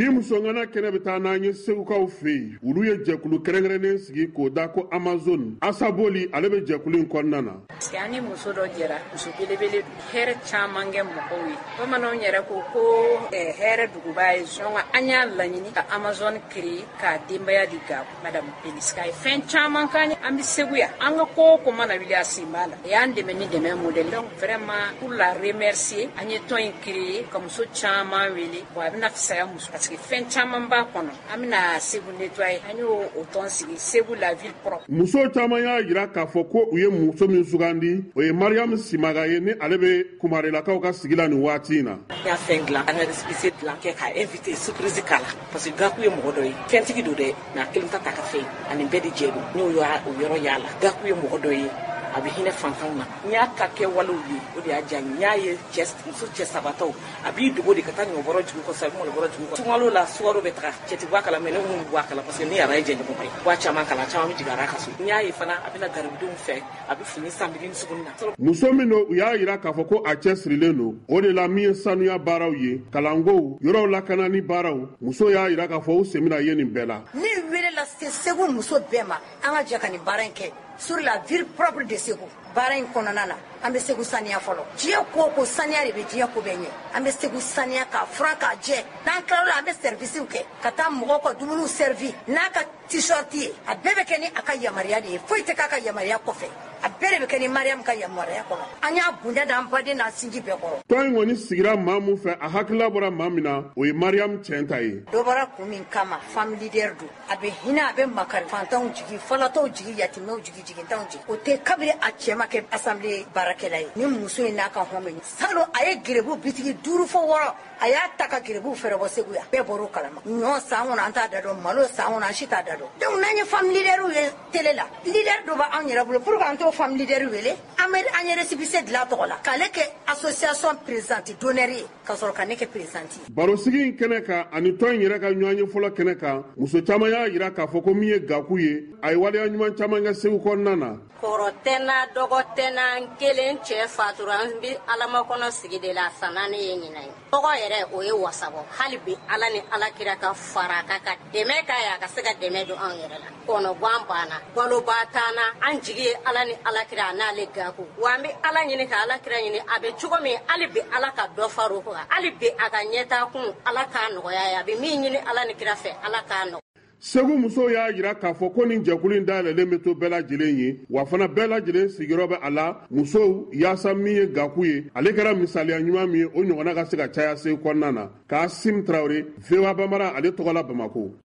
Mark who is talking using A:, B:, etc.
A: bi musongana kene bita na nye segukaw fe ulu ye jɛkulu kɛrɛnkɛrɛnnen sigi k'o da ko Amazon Asaboli ale be jɛkulu in kɔnɔna na.
B: Yani muso dɔ jɛra muso belebele hɛrɛ caman kɛ mɔgɔw ye bamananw yɛrɛ ko hɛrɛ duguba ye zonga an y'a laɲini ka Amazon créer k'a denbaya di Gabu Madame Beniska ye fɛn caman kan an bɛ Segu yan an ka ko mana wuli a sen b'a la y'an dɛmɛ ni dɛmɛ modèle donc vraiment pour la remercier an ye tɔn in créer ka muso caman wele bon a bɛna fisaya muso parce que fɛn caman b'a kɔnɔ an bɛna Segu nettoyer an y'o tɔn sigi Segu la ville propre.
A: Muso caman y'a jira k'a fɔ ko u ye muso min sugandi o ye Mariam Simaga ye ni ale bɛ Kumarelakaw ka sigi la nin waati in na.
C: N y'a fɛn dilan an yɛrɛ spécial dilan kɛ k'a invité surprise k'a la parce que Gakou ye mɔgɔ dɔ ye fɛntigi don dɛ mais a kelen ta ta ka fɛn ani bɛɛ de jɛ don n'o yɔrɔ y'a la Gakou ye mɔgɔ dɔ ye a bɛ hinɛ fantanw na n y'a ka kɛ walew ye o de y'a diya n y'a ye muso cɛ sabatɔw a b'i dogo de ka taa ɲɔbɔrɔ jugu kɔ sabu mɔlɔbɔrɔ jugu kɔ sunkalo la sukaro bɛ taga cɛ ti bɔ a kala mais ne mun bɔ a kala parce que ne yɛrɛ ye jɛɲɔgɔn ye wa caman kala caman bɛ jigin a ka so n y'a ye fana a bɛna garibudenw fɛ a bɛ fini san bigini suguni na.
A: Muso min don u y'a jira k'a fɔ ko a cɛ sirilen don o de la min ye sanuya baaraw ye kalankow yɔrɔw lakanani baaraw muso y'a jira k'a fɔ u sen bɛna ye nin bɛɛ la.
D: Ne welela Segu muso bɛɛ ma an ka jɛ ka nin baara in kɛ sur la ville propre de Segu baara in kɔnɔna na an bɛ Segu saniya fɔlɔ diɲɛ ko saniya de bɛ diɲɛ ko bɛɛ ɲɛ an bɛ Segu saniya k'a furan k'a jɛ n'an tila la an bɛ services kɛ ka taa mɔgɔw ka dumuniw servi n'a ka t-shirt ye a bɛɛ bɛ kɛ ni a ka yamaruya de ye foyi tɛ k'a ka yamaruya kɔfɛ a bɛɛ de bɛ kɛ ni Mariam ka yamaruya kɔnɔ an y'a bonya d'an baden n'an sinji bɛɛ kɔrɔ.
A: Tɔn in kɔni sigira maa min fɛ a hakilila bɔra maa min na o ye Mariam cɛn ta ye.
D: Dɔ bɔra kun min kama femme leader don a bɛ hinɛ a bɛ makari fantanw jigi falatɔw jigi yatimɛw jigi jigintanw jigi o tɛ kabiri a cɛ ma kɛ assemblée baarakɛla ye ni muso in n'a ka hɔn salon a ye gerebu bitigi 5 fɔ 6 a y'a ta ka gerebu fɛrɛ bɔ Segu yan bɛɛ bɔr'o kalama ɲɔ san kɔnɔ an t'a da dɔn malo san kɔnɔ an si t'a da dɔn donc n'an ye femme leader ye télé la leader dɔ b'anw yɛrɛ bolo pour que an t'o femme leader wele an ye récépissé dilan tɔgɔ la k'ale kɛ association présidente d'honneur ye ka sɔrɔ ka ne kɛ présidente ye.
A: Barosigi in kɛnɛ kan ani tɔn in yɛrɛ ka ɲɔgɔnye fɔlɔ kɛnɛ kan muso caman y'a jira k'a fɔ ko min ye Gakou ye a ye waleya ɲuman caman kɛ Segu kɔnɔna na.
E: Kɔrɔ tɛ na dɔgɔ tɛ na n kelen cɛ fatura an bɛ Alamakɔnɔ sigi de la sa ne ye ɲinan ye tɔgɔ yɛrɛ o ye wasabɔ hali bi Ala ni Alakira ka fara ka dɛmɛ k'a ye a ka se ka dɛmɛ don an yɛrɛ la kɔnɔguan banna baloba t'an na an jigi ye Ala ni Alakira n'ale Gakou wa an bɛ Ala ɲini ka Alakira ɲini a bɛ cogo min hali bi Ala ka dɔ fara o kan hali bi a ka ɲɛtaa kun Ala k'a nɔgɔya ye a bɛ min ɲini Ala ni Kira fɛ Ala k'a nɔgɔya.
A: Segu muso y'a jira k'a fɔ ko nin jɛkulu in dayɛlɛlen bɛ to bɛɛ lajɛlen ye wa fana bɛɛ lajɛlen sigiyɔrɔ bɛ a la musow yaasa min ye Gakou ye ale kɛra misaliya ɲuman min ye o ɲɔgɔnna ka se ka caya Segu kɔnɔna na Kasim Traoré VOA Bambara ale tɔgɔ la Bamako.